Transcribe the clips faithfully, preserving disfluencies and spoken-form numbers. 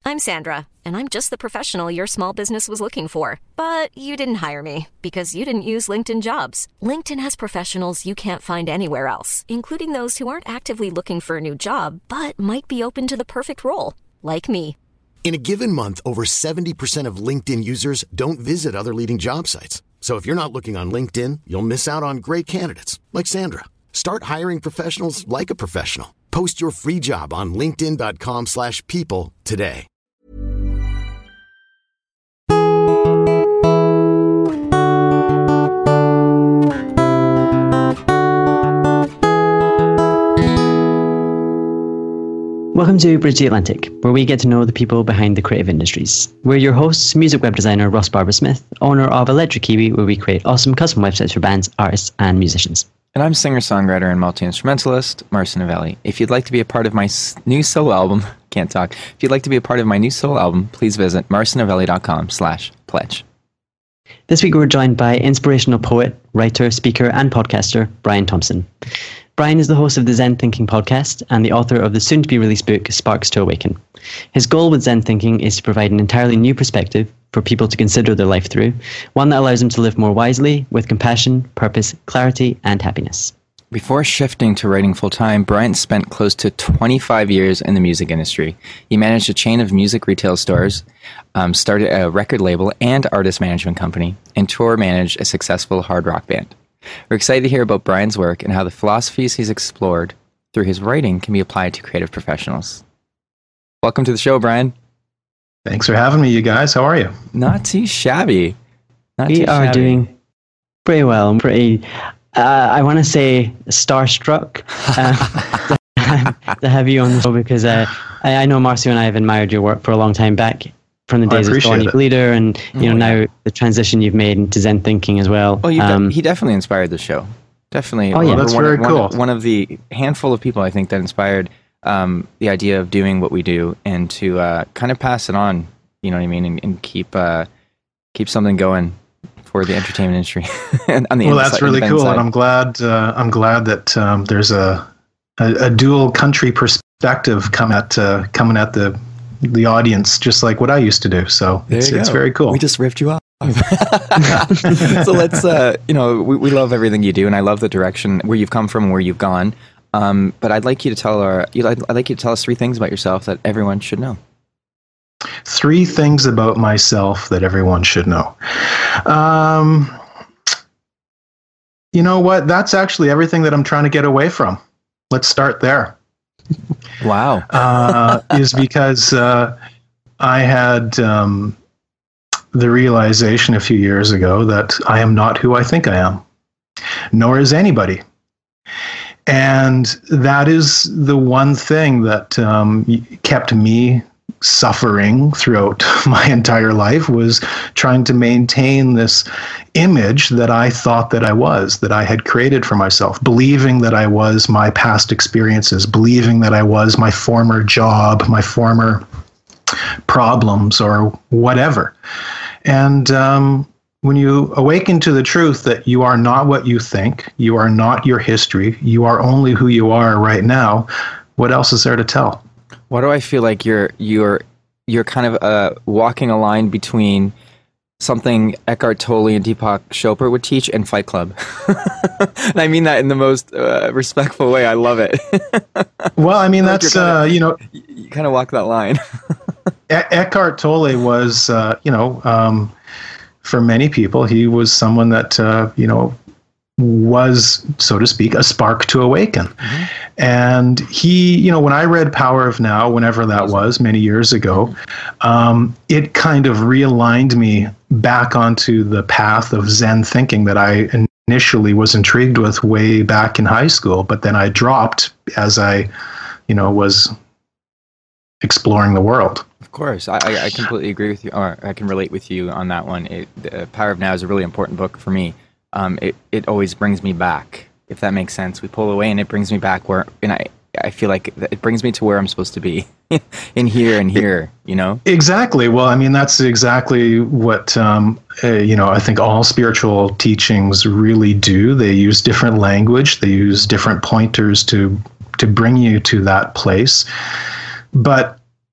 I'm Sandra, and I'm just the professional your small business was looking for. But you didn't hire me because you didn't use LinkedIn Jobs. LinkedIn has professionals you can't find anywhere else, including those who aren't actively looking for a new job, but might be open to the perfect role, like me. In a given month, over seventy percent of LinkedIn users don't visit other leading job sites. So if you're not looking on LinkedIn, you'll miss out on great candidates like Sandra. Start hiring professionals like a professional. Post your free job on linkedin.com slash people today. Welcome to Bridge the Atlantic, where we get to know the people behind the creative industries. We're your hosts, music web designer Ross Barber-Smith, owner of Electric Kiwi, where we create awesome custom websites for bands, artists, and musicians. And I'm singer-songwriter and multi-instrumentalist, Marcin Novelli. If you'd like to be a part of my s- new solo album, can't talk, if you'd like to be a part of my new solo album, please visit marcinovelli.com slash pledge. This week we're joined by inspirational poet, writer, speaker, and podcaster, Brian Thompson. Brian is the host of the Zen Thinking podcast and the author of the soon-to-be-released book, Sparks to Awaken. His goal with Zen Thinking is to provide an entirely new perspective for people to consider their life through, one that allows them to live more wisely, with compassion, purpose, clarity, and happiness. Before shifting to writing full-time, Brian spent close to twenty-five years in the music industry. He managed a chain of music retail stores, um, started a record label and artist management company, and tour managed a successful hard rock band. We're excited to hear about Brian's work and how the philosophies he's explored through his writing can be applied to creative professionals. Welcome to the show, Brian. Thanks for having me, you guys. How are you? Not too shabby. Not we too are shabby. doing pretty well. I'm pretty, uh, I want to say starstruck uh, to have you on the show because uh, I, I know Marcio and I have admired your work for a long time back. From the days oh, as Thorny Leader and you know oh, now yeah. the transition you've made into Zen Thinking as well. Oh, you um, de- he definitely inspired the show. Definitely. Oh, yeah. That's one, very one, cool. One of the handful of people I think that inspired um, the idea of doing what we do and to uh, kind of pass it on, you know what I mean, and, and keep uh, keep something going for the entertainment industry. on the well, that's inside, really cool, side. and I'm glad uh, I'm glad that um, there's a, a a dual country perspective come at uh, coming at the the audience, just like what I used to do. So There it's, you it's go. very cool. We just ripped you off. So let's, uh, you know, we, we love everything you do, and I love the direction where you've come from and where you've gone. Um, but I'd like you to tell our, you'd, I'd, I'd like you to tell us three things about yourself that everyone should know. Three things about myself that everyone should know. Um, you know what? That's actually everything that I'm trying to get away from. Let's start there. Wow. uh, is because uh, I had um, the realization a few years ago that I am not who I think I am, nor is anybody. And that is the one thing that um, kept me suffering throughout my entire life, was trying to maintain this image that I thought that I was, that I had created for myself, believing that I was my past experiences, believing that I was my former job, my former problems, or whatever. And um, when you awaken to the truth that you are not what you think, you are not your history, you are only who you are right now, what else is there to tell? Why do I feel like you're you're you're kind of uh, walking a line between something Eckhart Tolle and Deepak Chopra would teach and Fight Club? And I mean that in the most uh, respectful way. I love it. Well, I mean, Like that's, you're kinda- uh, you know, you, you kind of walk that line. e- Eckhart Tolle was, uh, you know, um, for many people, he was someone that, uh, you know, was, so to speak, a spark to awaken. Mm-hmm. And he, you know, when I read Power of Now, whenever that was, many years ago, um, it kind of realigned me back onto the path of Zen thinking that I initially was intrigued with way back in high school, but then I dropped as I, you know, was exploring the world. Of course, I, I completely agree with you, or I can relate with you on that one. It, the Power of Now is a really important book for me. Um, it it always brings me back, if that makes sense. We pull away, and it brings me back where, and I I feel like it brings me to where I'm supposed to be, in here and here, you know. Exactly. Well, I mean, that's exactly what um, uh, you know. I think all spiritual teachings really do. They use different language. They use different pointers to to bring you to that place. But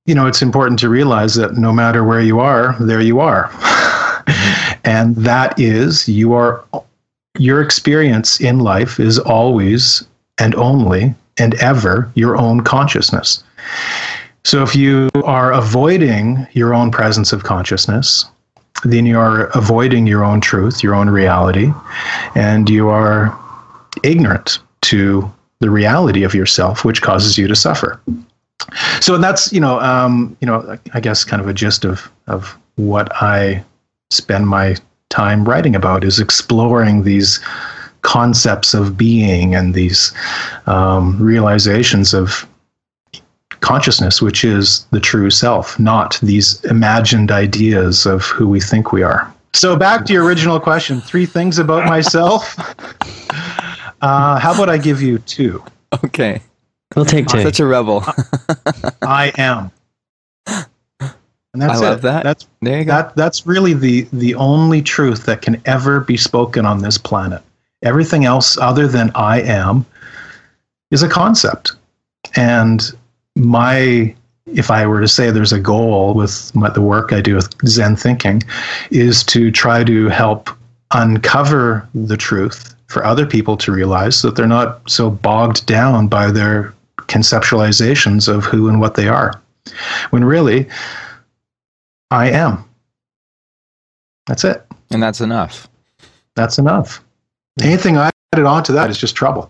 you know, it's important to realize that no matter where you are, there you are. And that is, you are, your experience in life is always and only and ever your own consciousness. So if you are avoiding your own presence of consciousness, then you are avoiding your own truth, your own reality, and you are ignorant to the reality of yourself, which causes you to suffer. So that's, you know, um, you know, I guess kind of a gist of, of what I spend my time writing about, is exploring these concepts of being and these um, realizations of consciousness, which is the true self, not these imagined ideas of who we think we are. So back to your original question, three things about myself. Uh, how about I give you two? Okay. We'll take two. I'm such a rebel. I am. And that's I love it. that. That's, there you go. that, that's really the, the only truth that can ever be spoken on this planet. Everything else other than I am is a concept. And my, if I were to say there's a goal with my, the work I do with Zen thinking, is to try to help uncover the truth for other people to realize, so that they're not so bogged down by their conceptualizations of who and what they are, when really I am. That's it. And that's enough. That's enough. Anything I added on to that is just trouble.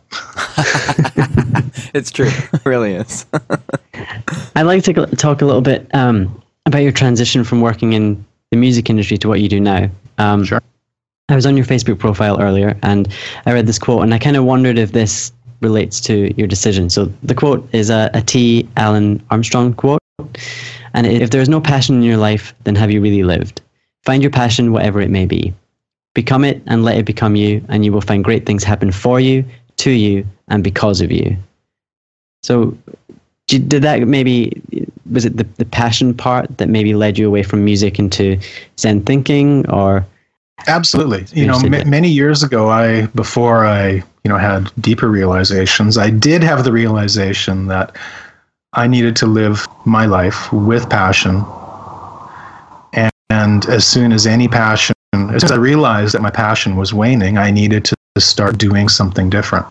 It's true. It really is. I'd like to talk a little bit um, about your transition from working in the music industry to what you do now. Um, Sure. I was on your Facebook profile earlier, and I read this quote, and I kind of wondered if this relates to your decision. So the quote is a, a T. Alan Armstrong quote, and if there is no passion in your life, then have you really lived? Find your passion, whatever it may be. Become it and let it become you, and you will find great things happen for you, to you, and because of you. So did that maybe, was it the, the passion part that maybe led you away from music into Zen thinking, or... Absolutely. You know, m- many years ago, I, before I, you know, had deeper realizations, I did have the realization that I needed to live my life with passion. And, and as soon as any passion, as I realized that my passion was waning, I needed to start doing something different.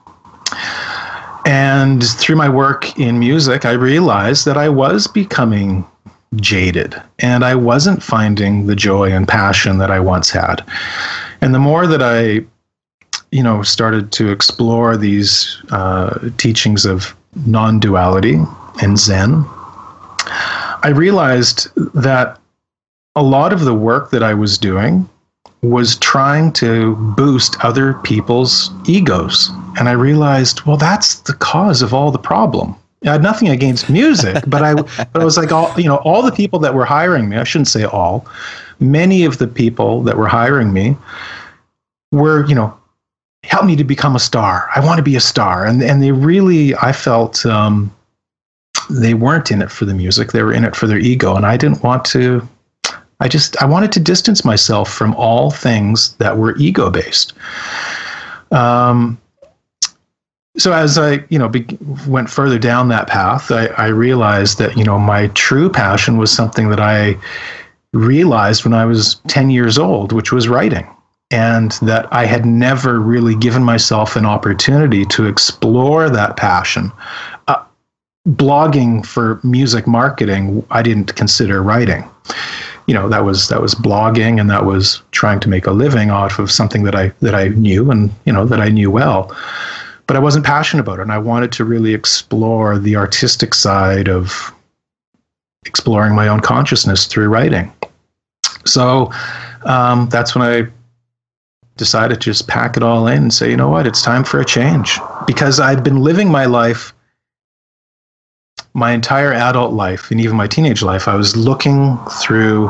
And through my work in music, I realized that I was becoming jaded, and I wasn't finding the joy and passion that I once had. And the more that I, you know, started to explore these uh, teachings of non-duality and Zen, I realized that a lot of the work that I was doing was trying to boost other people's egos. And I realized, well, that's the cause of all the problem. I had nothing against music, but I, but I was like, all, you know, all the people that were hiring me, I shouldn't say all, many of the people that were hiring me were, you know, help me to become a star. I want to be a star. And, and they really, I felt um, they weren't in it for the music. They were in it for their ego. And I didn't want to, I just, I wanted to distance myself from all things that were ego-based. Um, So as I, you know, be, went further down that path, I, I realized that, you know, my true passion was something that I realized when I was ten years old, which was writing, and that I had never really given myself an opportunity to explore that passion. Uh, blogging for music marketing, I didn't consider writing. You know, that was that was blogging, and that was trying to make a living off of something that I that I knew and, you know, that I knew well. But I wasn't passionate about it, and I wanted to really explore the artistic side of exploring my own consciousness through writing. So um, that's when I decided to just pack it all in and say, you know what, it's time for a change. Because I'd been living my life, my entire adult life, and even my teenage life, I was looking through,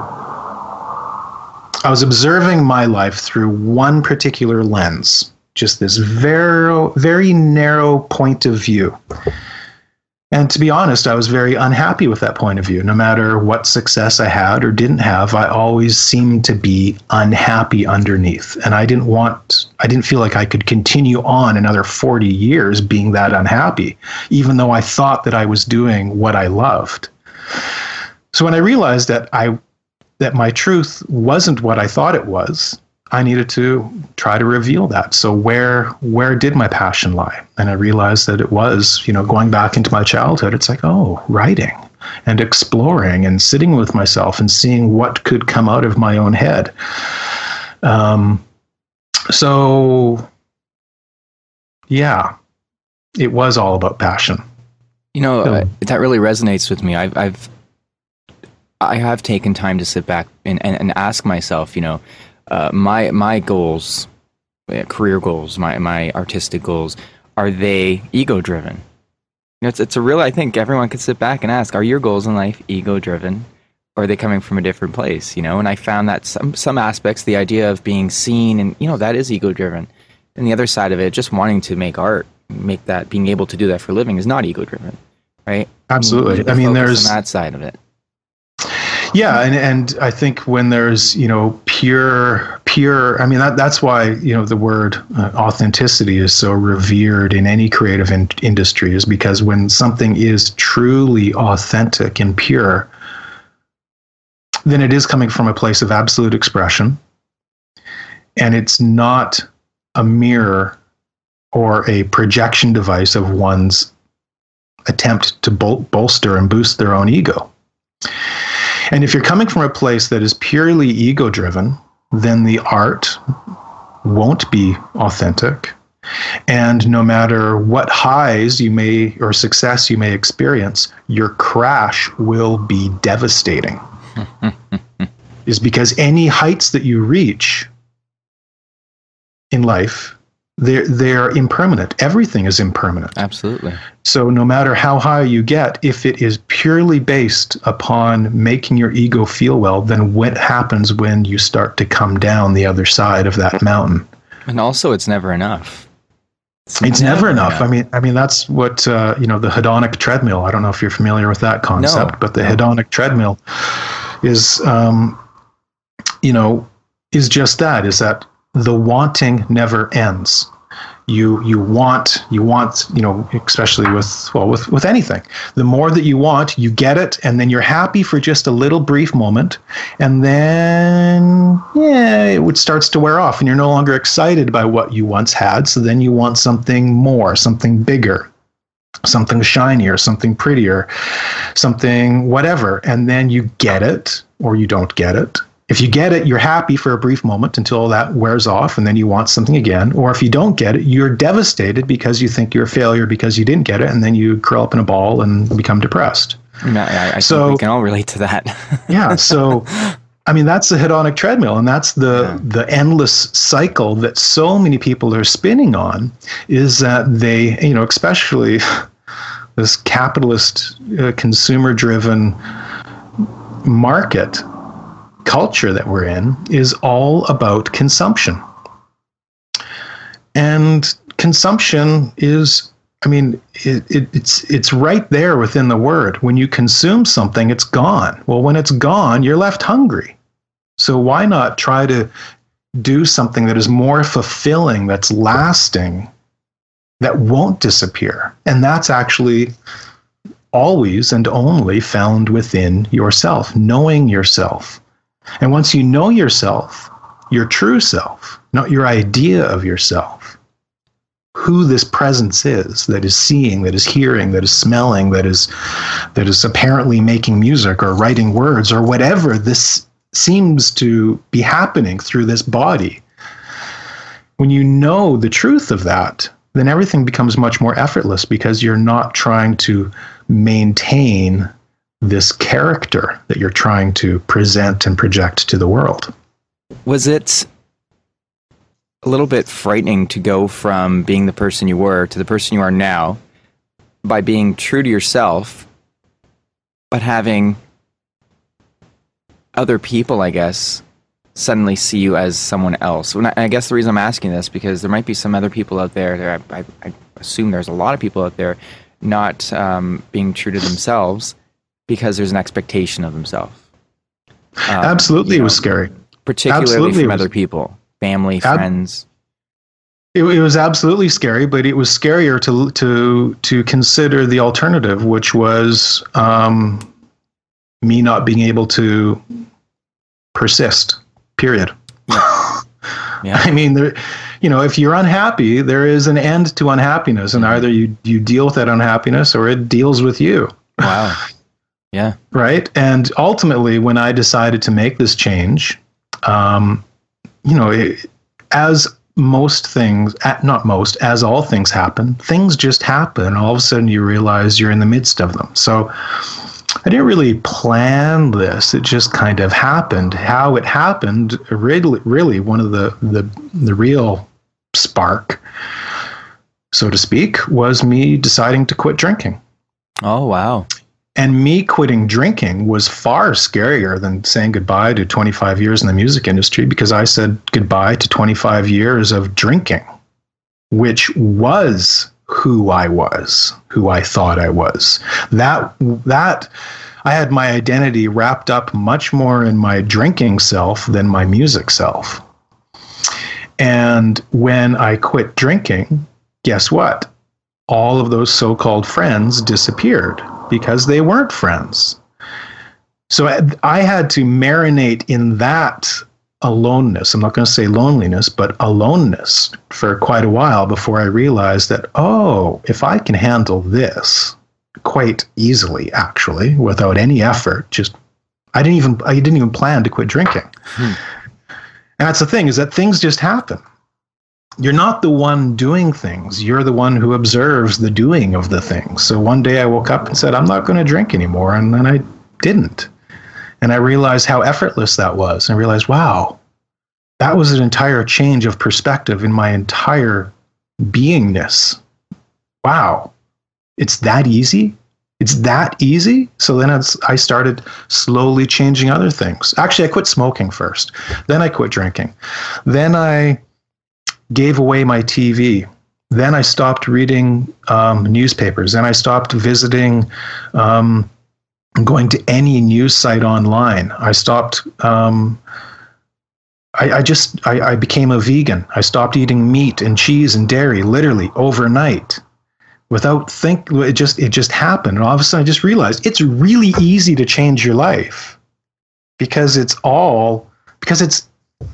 I was observing my life through one particular lens. Just this very, very narrow point of view. And to be honest, I was very unhappy with that point of view. No matter what success I had or didn't have, I always seemed to be unhappy underneath. And I didn't want, I didn't feel like I could continue on another forty years being that unhappy, even though I thought that I was doing what I loved. So when I realized that I that my truth wasn't what I thought it was, I needed to try to reveal that. So where where did my passion lie? And I realized that it was, you know, going back into my childhood. It's like, oh, writing and exploring and sitting with myself and seeing what could come out of my own head. Um, so, yeah, it was all about passion. You know, So- uh, that really resonates with me. I've, I've, I have taken time to sit back and, and, and ask myself, you know, uh, my my goals, uh, career goals, my my artistic goals, are they ego driven? You know, it's it's a real. I think everyone could sit back and ask, are your goals in life ego driven, or are they coming from a different place? You know, and I found that some some aspects, the idea of being seen, and you know, that is ego driven, and the other side of it, just wanting to make art, make that, being able to do that for a living, is not ego driven, right? Absolutely. You need to I mean, focus there's on that side of it. Yeah, and and I think when there's, you know, pure pure, I mean that that's why, you know, the word uh, authenticity is so revered in any creative in- industry, is because when something is truly authentic and pure, then it is coming from a place of absolute expression, and it's not a mirror or a projection device of one's attempt to bol- bolster and boost their own ego. And if you're coming from a place that is purely ego-driven, then the art won't be authentic. And no matter what highs you may, or success you may experience, your crash will be devastating. Is because any heights that you reach in life, they're, they're impermanent. Everything is impermanent. Absolutely. So no matter how high you get, if it is purely based upon making your ego feel well, then what happens when you start to come down the other side of that mountain? And also, it's never enough. It's never enough. I mean, I mean that's what uh, you know, the hedonic treadmill. I don't know if you're familiar with that concept, No, but the no. hedonic treadmill is, um, you know, is just that. Is that the wanting never ends. You you want you want you know, especially with well with with anything. The more that you want, you get it, and then you're happy for just a little brief moment, and then yeah, it starts to wear off, and you're no longer excited by what you once had. So then you want something more, something bigger, something shinier, something prettier, something whatever, and then you get it or you don't get it. If you get it, you're happy for a brief moment until that wears off, and then you want something again. Or if you don't get it, you're devastated because you think you're a failure because you didn't get it, and then you curl up in a ball and become depressed. I, I, I So- think we can all relate to that. Yeah, so I mean that's the hedonic treadmill, and that's the Yeah. the endless cycle that so many people are spinning on. Is that they, you know, especially this capitalist, uh, consumer-driven market culture that we're in is all about consumption. And consumption is, I mean, it, it, it's it's right there within the word. When you consume something, it's gone. Well, when it's gone, you're left hungry. So why not try to do something that is more fulfilling, that's lasting, that won't disappear? And that's actually always and only found within yourself, knowing yourself. And once you know yourself, your true self, not your idea of yourself, who this presence is that is seeing, that is hearing, that is smelling, that is that is apparently making music or writing words or whatever this seems to be happening through this body. When you know the truth of that, then everything becomes much more effortless because you're not trying to maintain this character that you're trying to present and project to the world. Was it a little bit frightening to go from being the person you were to the person you are now by being true to yourself, but having other people, I guess, suddenly see you as someone else? When I, I guess the reason I'm asking this, because there might be some other people out there, there I, I, I assume there's a lot of people out there not um, being true to themselves because there's an expectation of themselves. Um, Absolutely, you know, it was scary. Particularly Absolutely, from it was- other people, family, Ab- friends. It, it was absolutely scary, but it was scarier to to to consider the alternative, which was um, me not being able to persist, period. Yeah. Yeah. I mean, there, you know, if you're unhappy, there is an end to unhappiness, and either you, you deal with that unhappiness or it deals with you. Wow. Yeah. Right. And ultimately, when I decided to make this change, um, you know, it, as most things, not most, as all things happen, things just happen. And all of a sudden you realize you're in the midst of them. So I didn't really plan this. It just kind of happened. How it happened, really, really one of the, the, the real spark, so to speak, was me deciding to quit drinking. Oh, wow. And me quitting drinking was far scarier than saying goodbye to twenty-five years in the music industry, because I said goodbye to twenty-five years of drinking, which was who I was, who I thought I was. That, that I had my identity wrapped up much more in my drinking self than my music self. And when I quit drinking, guess what? All of those so-called friends disappeared, because they weren't friends. So I had to marinate in that aloneness. I'm not going to say loneliness, but aloneness for quite a while before I realized that, oh, if I can handle this quite easily, actually, without any effort, just, I didn't even, I didn't even plan to quit drinking. Hmm. And that's the thing, is that things just happen. You're not the one doing things. You're the one who observes the doing of the things. So one day I woke up and said, I'm not going to drink anymore. And then I didn't. And I realized how effortless that was. And I realized, wow, that was an entire change of perspective in my entire beingness. Wow, it's that easy? It's that easy? So then it's, I started slowly changing other things. Actually, I quit smoking first. Then I quit drinking. Then I gave away my T V. Then I stopped reading um, newspapers. Then I stopped visiting, um, going to any news site online. I stopped, um, I, I just, I, I became a vegan. I stopped eating meat and cheese and dairy literally overnight without think. It just, it just happened. And all of a sudden I just realized it's really easy to change your life, because it's all, because it's,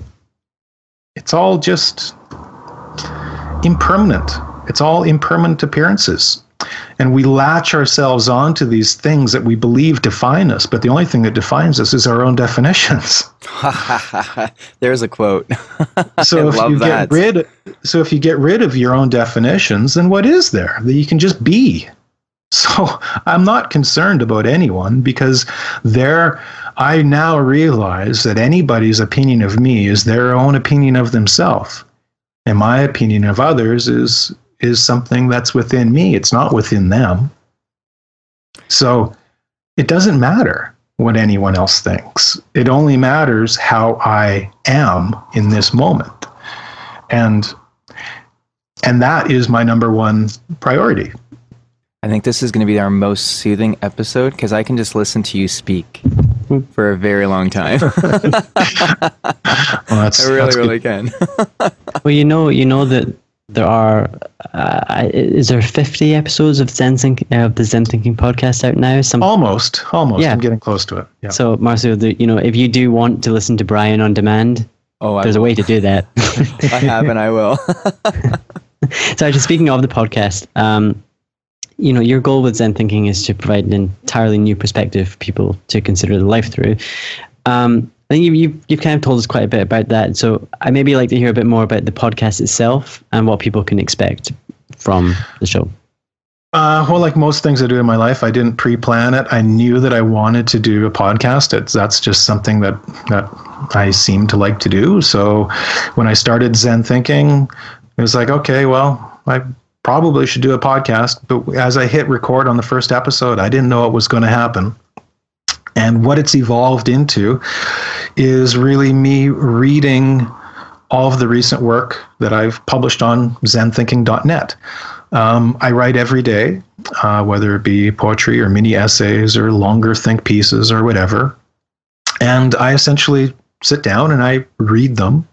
it's all just impermanent. It's all impermanent appearances. And we latch ourselves onto these things that we believe define us, but the only thing that defines us is our own definitions. There's a quote. So if you that. get rid so if you get rid of your own definitions, then what is there that you can just be? So I'm not concerned about anyone, because there I now realize that anybody's opinion of me is their own opinion of themselves. And my opinion of others is is something that's within me. It's not within them. So it doesn't matter what anyone else thinks. It only matters how I am in this moment. And and that is my number one priority. I think this is going to be our most soothing episode, because I can just listen to you speak for a very long time. Well, that's, I really, that's really can. Well, you know, you know that there are. Uh, is there fifty episodes of Zen Think, uh, of the Zen Thinking podcast out now? Some almost, almost. Yeah. I'm getting close to it. Yeah. So, Marcio, the, you know, if you do want to listen to Brian on demand, oh, there's a way to do that. I have, and I will. So, actually, speaking of the podcast, um, you know, your goal with Zen Thinking is to provide an entirely new perspective for people to consider the life through. Um, I think you, you've, you've kind of told us quite a bit about that. So I maybe like to hear a bit more about the podcast itself and what people can expect from the show. Uh, well, like most things I do in my life, I didn't pre-plan it. I knew that I wanted to do a podcast. It's, that's just something that, that I seem to like to do. So when I started Zen Thinking, it was like, okay, well, I probably should do a podcast. But as I hit record on the first episode, I didn't know what was going to happen. And what it's evolved into is really me reading all of the recent work that I've published on zen thinking dot net. Um, I write every day, uh, whether it be poetry or mini essays or longer think pieces or whatever. And I essentially sit down and I read them.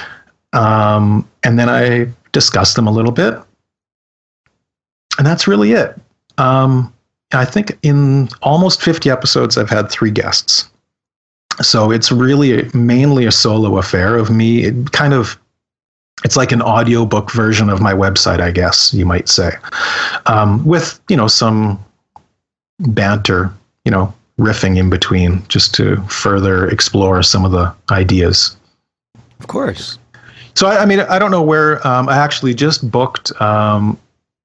Um, and then I discuss them a little bit. And that's really it. Um, I think in almost fifty episodes, I've had three guests. So it's really mainly a solo affair of me. It kind of, it's like an audiobook version of my website, I guess you might say, um, with, you know, some banter, you know, riffing in between just to further explore some of the ideas. Of course. So, I, I mean, I don't know where, um, I actually just booked um,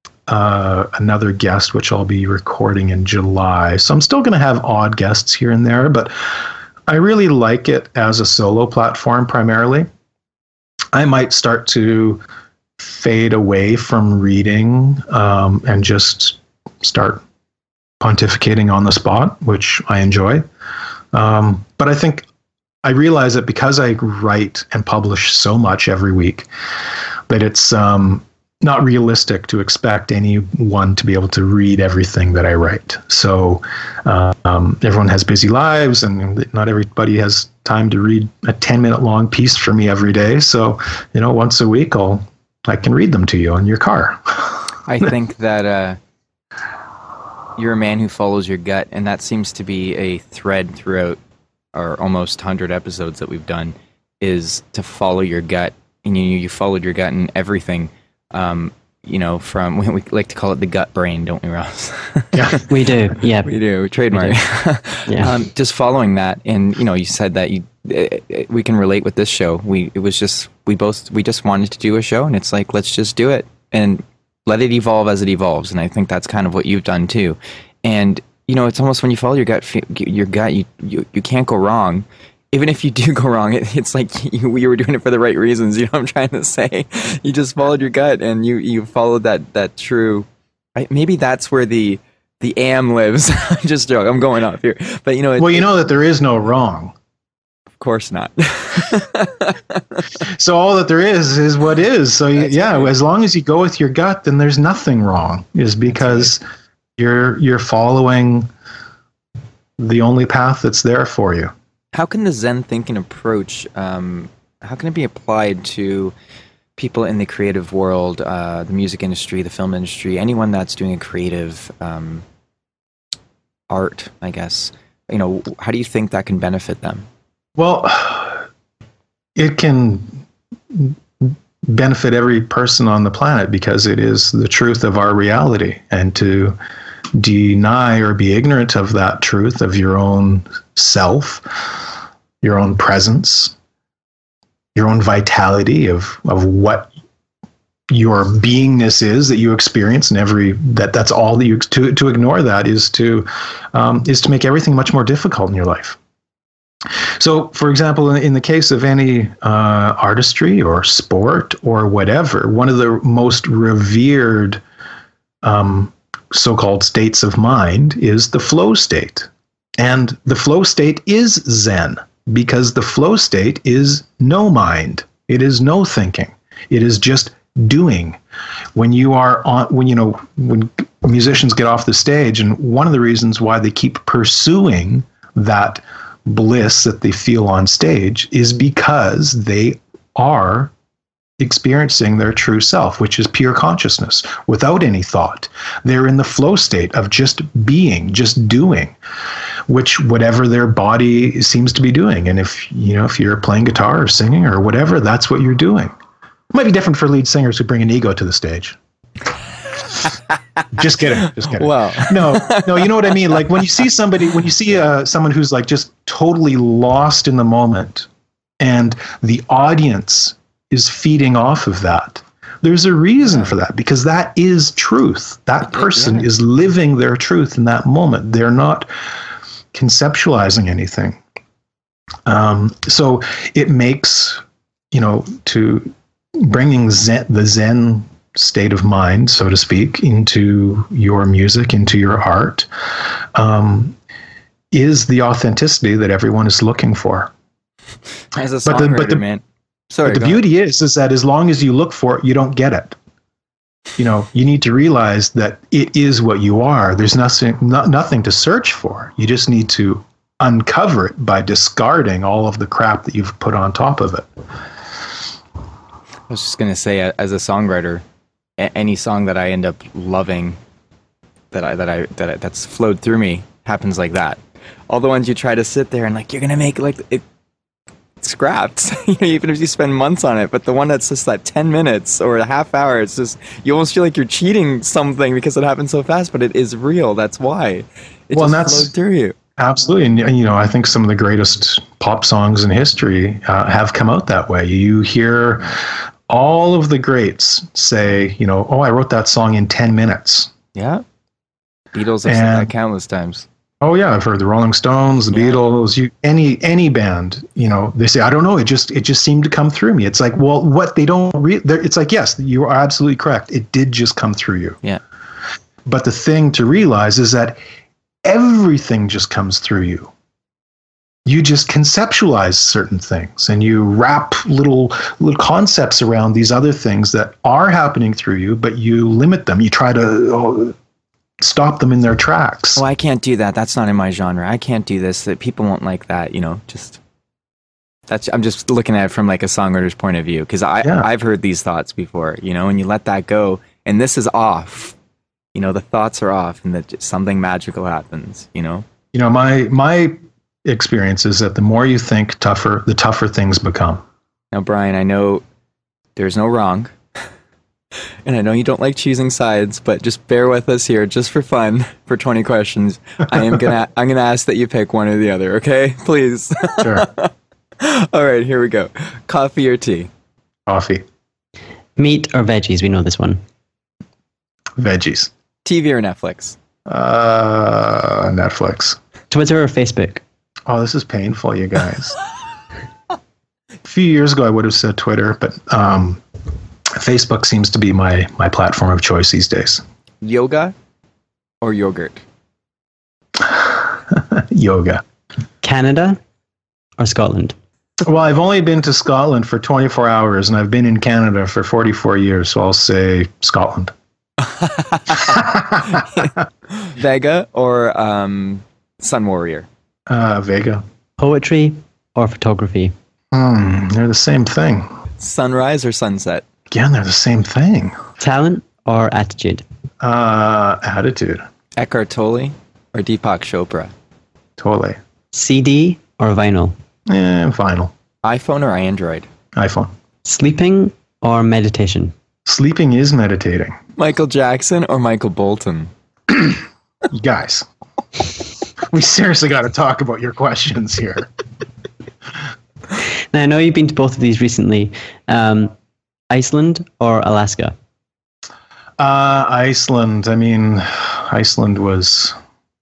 uh, another guest, which I'll be recording in July. So I'm still going to have odd guests here and there, but I really like it as a solo platform primarily. I might start to fade away from reading um, and just start pontificating on the spot, which I enjoy. Um, but I think I realize that because I write and publish so much every week, that it's um, not realistic to expect anyone to be able to read everything that I write. So uh, um, everyone has busy lives, and not everybody has time to read a ten minute long piece for me every day. So, you know, once a week, I'll, I can read them to you in your car. I think that uh, you're a man who follows your gut, and that seems to be a thread throughout our almost one hundred episodes that we've done, is to follow your gut. And you, you followed your gut in everything. Um, you know, from, we, we like to call it the gut brain, don't we, Ross? Yeah, we do. Yeah, we do. Trademark. We do. Yeah. um, just following that, and you know, you said that you, it, it, we can relate with this show. We, it was just, we both, we just wanted to do a show, and it's like, let's just do it and let it evolve as it evolves. And I think that's kind of what you've done too. And you know, it's almost when you follow your gut, your gut, you, you, you can't go wrong. Even if you do go wrong, it, it's like you, you were doing it for the right reasons. You know what I'm trying to say? You just followed your gut, and you, you followed that, that true, right? Maybe that's where the, the am lives. Just joke. I'm going off here, but you know, it, well, you know that there is no wrong. Of course not. So all that there is, is what is. So you, yeah, right. As long as you go with your gut, then there's nothing wrong, is because right. you're, you're following the only path that's there for you. How can the Zen thinking approach, um, how can it be applied to people in the creative world, uh, the music industry, the film industry, anyone that's doing a creative um, art, I guess? You know, how do you think that can benefit them? Well, it can benefit every person on the planet because it is the truth of our reality. And to deny or be ignorant of that truth of your own self, your own presence, your own vitality of, of what your beingness is that you experience, and every that that's all that you to to ignore that is to um, is to make everything much more difficult in your life. So, for example, in, in the case of any uh, artistry or sport or whatever, one of the most revered um, so-called states of mind is the flow state. And the flow state is Zen, because the flow state is no mind. It is no thinking. It is just doing. When you are on, when, you know, when musicians get off the stage, and one of the reasons why they keep pursuing that bliss that they feel on stage is because they are experiencing their true self, which is pure consciousness without any thought. They're in the flow state of just being, just doing, which whatever their body seems to be doing. And if, you know, if you're playing guitar or singing or whatever, that's what you're doing. It might be different for lead singers who bring an ego to the stage. Just kidding. Just kidding. Well, no, no, you know what I mean? Like when you see somebody, when you see uh, someone who's like just totally lost in the moment, and the audience is feeding off of that, there's a reason for that, because that is truth. That person yeah. is living their truth in that moment. They're not conceptualizing anything. Um, so it makes, you know, to bringing Zen, the Zen state of mind, so to speak, into your music, into your art, um, is the authenticity that everyone is looking for. As a songwriter, but the, but the, man. Sorry, but the beauty ahead. is, is that as long as you look for it, you don't get it. You know, you need to realize that it is what you are. There's nothing, no, nothing to search for. You just need to uncover it by discarding all of the crap that you've put on top of it. I was just going to say, as a songwriter, any song that I end up loving, that I that I that I, that's flowed through me happens like that. All the ones you try to sit there and like you're gonna make like it scrapped, you know, even if you spend months on it. But the one that's just that ten minutes or a half hour, it's just you almost feel like you're cheating something because it happened so fast. But it is real. That's why it well, just that's, flowed through you. Absolutely, and you know, I think some of the greatest pop songs in history uh, have come out that way. You hear all of the greats say, you know, oh, I wrote that song in ten minutes. Yeah, Beatles have said that countless times. Oh yeah, I've heard the Rolling Stones, the yeah. Beatles, you, any any band. You know, they say, I don't know, it just it just seemed to come through me. It's like, well, what they don't. Re- it's like, yes, you are absolutely correct. It did just come through you. Yeah. But the thing to realize is that everything just comes through you. You just conceptualize certain things, and you wrap little little concepts around these other things that are happening through you, but you limit them. You try to oh, stop them in their tracks. Oh, I can't do that. That's not in my genre. I can't do this. That people won't like that. You know, just that's. I'm just looking at it from like a songwriter's point of view, because I yeah. I've heard these thoughts before. You know, and you let that go, and this is off. You know, the thoughts are off, and that something magical happens. You know. You know, my my experience is that the more you think, tougher the tougher things become. Now, Brian, I know there's no wrong. And I know you don't like choosing sides, but just bear with us here, just for fun, for twenty questions. I am gonna, I'm gonna ask that you pick one or the other, okay? Please. Sure. All right, here we go. Coffee or tea? Coffee. Meat or veggies? We know this one. Veggies. T V or Netflix? Uh, Netflix. Twitter or Facebook? Oh, this is painful, you guys. A few years ago, I would have said Twitter, but um. Facebook seems to be my, my platform of choice these days. Yoga or yogurt? Yoga. Canada or Scotland? Well, I've only been to Scotland for twenty-four hours, and I've been in Canada for forty-four years, so I'll say Scotland. Vega or um, Sun Warrior? Uh, Vega. Poetry or photography? Hmm, they're the same thing. Sunrise or sunset? Again, they're the same thing. Talent or attitude? Uh, attitude. Eckhart Tolle or Deepak Chopra? Tolle. C D or vinyl? Eh, vinyl. iPhone or Android? iPhone. Sleeping or meditation? Sleeping is meditating. Michael Jackson or Michael Bolton? You guys, we seriously got to talk about your questions here. Now, I know you've been to both of these recently. Um, Iceland or Alaska? Uh, Iceland. I mean, Iceland was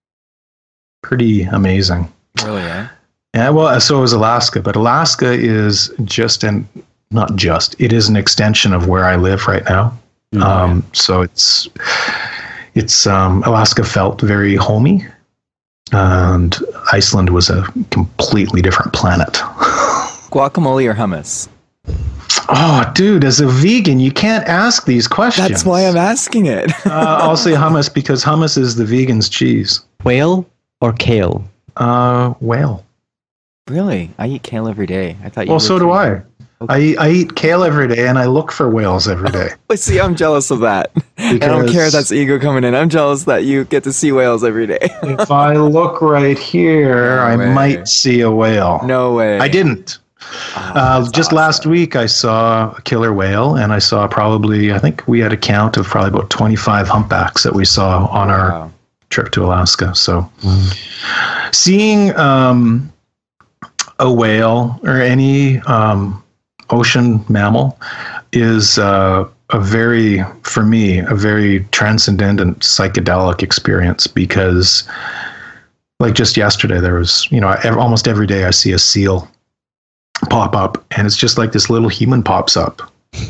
pretty amazing. Really, eh? Yeah, well, so was Alaska, but Alaska is just an, not just, it is an extension of where I live right now. Mm-hmm. Um, so it's, it's, um, Alaska felt very homey, and Iceland was a completely different planet. Guacamole or hummus? Oh, dude, as a vegan, you can't ask these questions. That's why I'm asking it. uh, I'll say hummus because hummus is the vegan's cheese. Whale or kale? Uh, whale. Really? I eat kale every day. I thought you Well, so do I. Okay. I, I eat kale every day, and I look for whales every day. See, I'm jealous of that. I don't care if that's ego coming in. I'm jealous that you get to see whales every day. If I look right here, no I way. might see a whale. No way. I didn't. Oh, uh, just awesome. Last week, I saw a killer whale, and I saw probably, I think we had a count of probably about twenty-five humpbacks that we saw on our wow. trip to Alaska. So mm. seeing um, a whale or any um, ocean mammal is uh, a very, for me, a very transcendent and psychedelic experience, because like just yesterday, there was, you know, almost every day I see a seal pop up, and it's just like this little human pops up,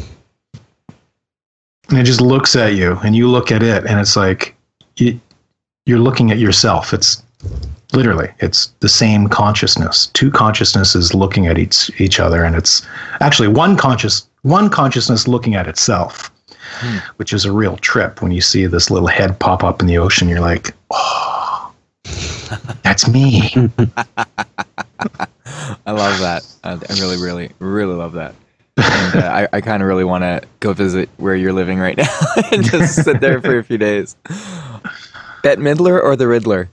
and it just looks at you, and you look at it, and it's like you, you're looking at yourself. It's literally, it's the same consciousness. Two consciousnesses looking at each each other, and it's actually one conscious one consciousness looking at itself, hmm. which is a real trip. When you see this little head pop up in the ocean, you're like, oh, that's me. I love that. I, I really, really, really love that. And uh, I, I kind of really want to go visit where you're living right now and just sit there for a few days. Bette Midler or the Riddler?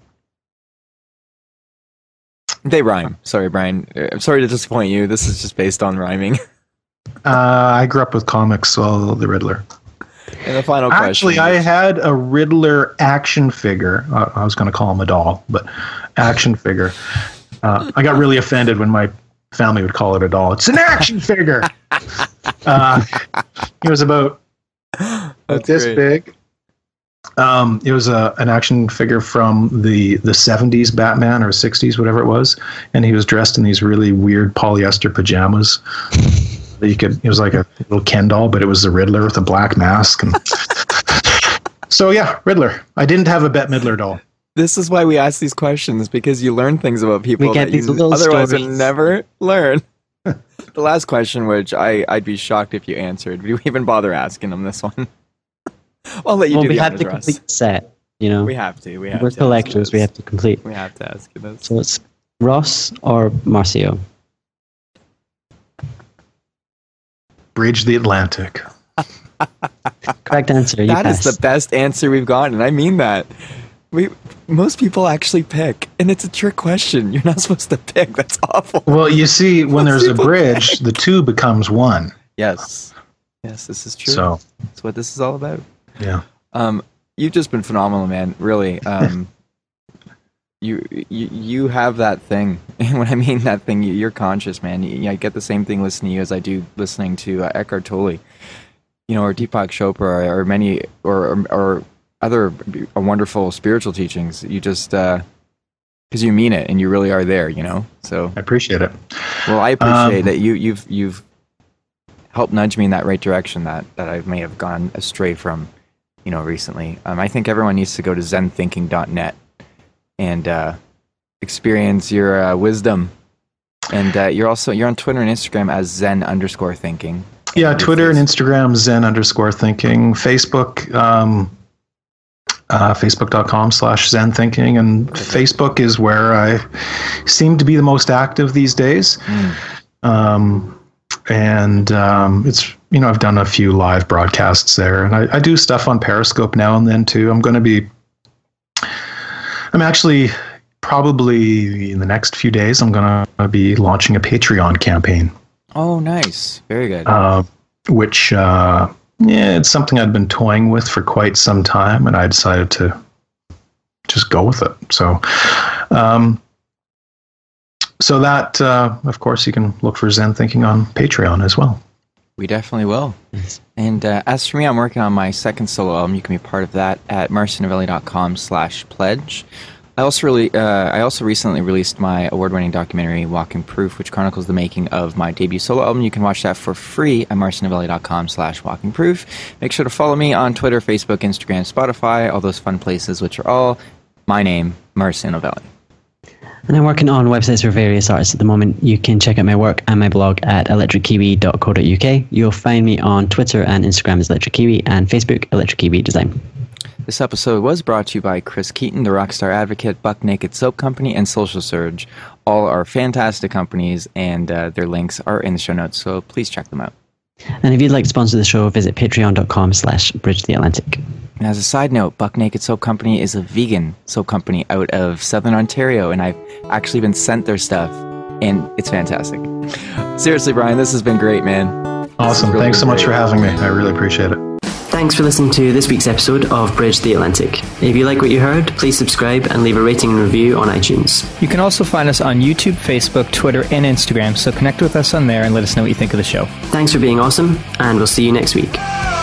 They rhyme. Sorry, Brian. I'm sorry to disappoint you. This is just based on rhyming. Uh, I grew up with comics, so the Riddler. And the final question. Actually, I had a Riddler action figure. Uh, I was going to call him a doll, but action figure. Uh, I got really offended when my family would call it a doll. It's an action figure. Uh, it was about, about this great. big. Um, it was a, an action figure from the, the seventies Batman or sixties, whatever it was. And he was dressed in these really weird polyester pajamas. You could, it was like a little Ken doll, but it was the Riddler with a black mask. And so, yeah, Riddler. I didn't have a Bette Midler doll. This is why we ask these questions, because you learn things about people that you otherwise stories. would never learn. The last question, which I, I'd be shocked if you answered. Do we even bother asking them this one? I'll let you well, do we the have to complete the set, you know. We have to. We have We're to collectors. We have to complete. We have to ask you this. So it's Ross or Marcio? Bridge the Atlantic. Correct answer. You that pass. is the best answer we've gotten, and I mean that. We most people actually pick, and it's a trick question. You're not supposed to pick. That's awful. Well, you see, when there's a bridge, pick. the two becomes one. Yes. Yes, this is true. So that's what this is all about. Yeah. Um, you've just been phenomenal, man. Really. Um, you, you you have that thing. And when I mean that thing, you, you're conscious, man. You, I get the same thing listening to you as I do listening to uh, Eckhart Tolle, you know, or Deepak Chopra, or, or many, or, or or other wonderful spiritual teachings. You just because uh, you mean it and you really are there, you know. So I appreciate it. Well, I appreciate um, that you you've you've. help nudge me in that right direction that, that I may have gone astray from, you know, recently. Um, I think everyone needs to go to zen thinking dot net and uh, experience your uh, wisdom. And uh, you're also, you're on Twitter and Instagram as zen underscore thinking. Yeah, Twitter and Instagram, zen underscore thinking. Facebook, um, uh, facebook.com slash zen thinking. And Facebook is where I seem to be the most active these days. Mm. Um, And um, it's, you know, I've done a few live broadcasts there, and I, I do stuff on Periscope now and then too. I'm going to be, I'm actually probably in the next few days, I'm going to be launching a Patreon campaign. Oh, nice. Very good. Uh, which, uh, yeah, it's something I'd been toying with for quite some time, and I decided to just go with it. So, um, So that, uh, of course, you can look for Zen Thinking on Patreon as well. We definitely will. And uh, as for me, I'm working on my second solo album. You can be part of that at marcinovelli.com slash pledge. I also really, uh, I also recently released my award-winning documentary, Walking Proof, which chronicles the making of my debut solo album. You can watch that for free at marcinovelli.com slash walking proof. Make sure to follow me on Twitter, Facebook, Instagram, Spotify, all those fun places, which are all my name, Marcin Novelli. And I'm working on websites for various artists at the moment. You can check out my work and my blog at electric kiwi dot co dot uk. You'll find me on Twitter and Instagram as Electric Kiwi, and Facebook, Electric Kiwi Design. This episode was brought to you by Chris Keaton, the Rockstar Advocate, Buck Naked Soap Company, and Social Surge. All are fantastic companies, and uh, their links are in the show notes, so please check them out. And if you'd like to sponsor the show, visit patreon.com slash bridge the Atlantic. And as a side note, Buck Naked Soap Company is a vegan soap company out of Southern Ontario, and I've actually been sent their stuff, and it's fantastic. Seriously, Brian, this has been great, man. Awesome. Really Thanks so much great. for having me. I really appreciate it. Thanks for listening to this week's episode of Bridge the Atlantic. If you like what you heard, please subscribe and leave a rating and review on iTunes. You can also find us on YouTube, Facebook, Twitter, and Instagram, so connect with us on there and let us know what you think of the show. Thanks for being awesome, and we'll see you next week.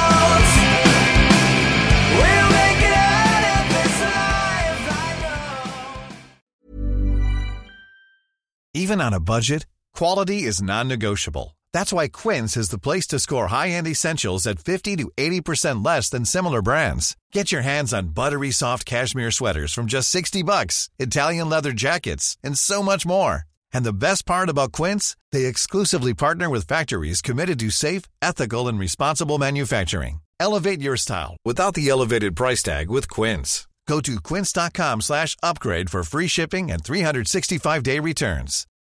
Even on a budget, quality is non-negotiable. That's why Quince is the place to score high-end essentials at fifty to eighty percent less than similar brands. Get your hands on buttery soft cashmere sweaters from just sixty bucks, Italian leather jackets, and so much more. And the best part about Quince, they exclusively partner with factories committed to safe, ethical, and responsible manufacturing. Elevate your style without the elevated price tag with Quince. Go to quince.com slash upgrade for free shipping and three sixty-five day returns.